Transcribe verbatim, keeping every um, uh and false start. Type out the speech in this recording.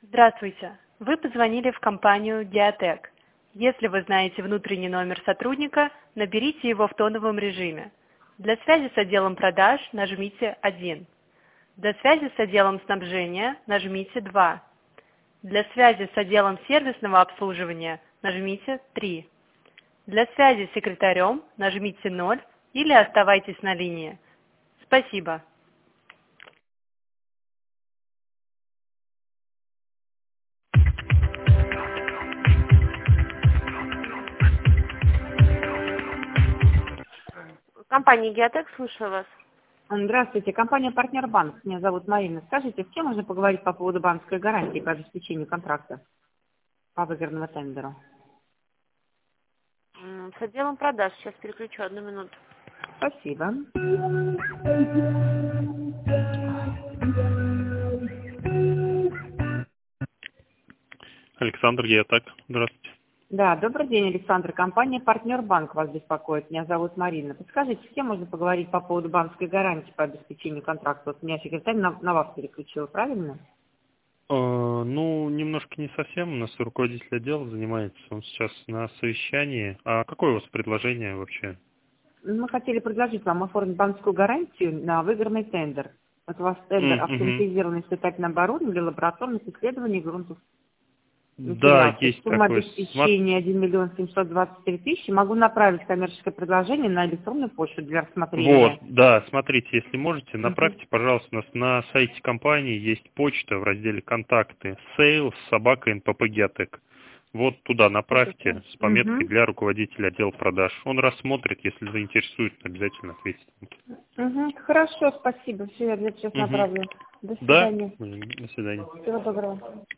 Здравствуйте. Вы позвонили в компанию Geotech. Если вы знаете внутренний номер сотрудника, наберите его в тоновом режиме. Для связи с отделом продаж нажмите один. Для связи с отделом снабжения нажмите два. Для связи с отделом сервисного обслуживания нажмите три. Для связи с секретарем нажмите ноль или оставайтесь на линии. Спасибо. Компания Geotech, слушаю вас. Здравствуйте, компания «Партнер Банк». Меня зовут Марина. Скажите, с кем можно поговорить по поводу банковской гарантии по обеспечению контракта по выигранному тендеру? М, С отделом продаж. Сейчас переключу одну минуту. Спасибо. Александр Геотек. Здравствуйте. Да, добрый день, Александр. Компания «Партнер Банк» вас беспокоит. Меня зовут Марина. Подскажите, с кем можно поговорить по поводу банковской гарантии по обеспечению контракта? Вот меня секретарь на, на вас переключила, правильно? Э, ну, немножко не совсем. У нас руководитель отдела занимается. Он сейчас на совещании. А какое у вас предложение вообще? Мы хотели предложить вам оформить банковскую гарантию на выигранный тендер. Вот у вас тендер Mm-hmm. автоматизированный испытательное оборудование для лабораторных исследований грунтов. Да, Материал. есть Сумма такой. обеспечения один миллион семьсот двадцать три тысячи. Могу направить коммерческое предложение на электронную почту для рассмотрения. Вот, да, смотрите, если можете, Мгм. направьте, пожалуйста, у нас на сайте компании есть почта в разделе «Контакты», sales собака эн пэ пэ Geotech. Вот туда направьте с пометкой Мгм. для руководителя отдела продаж. Он рассмотрит, если заинтересует, обязательно ответит. Мгм. Хорошо, спасибо. Все, я сейчас Угу. направлю. До Да, свидания. до свидания. Всего доброго.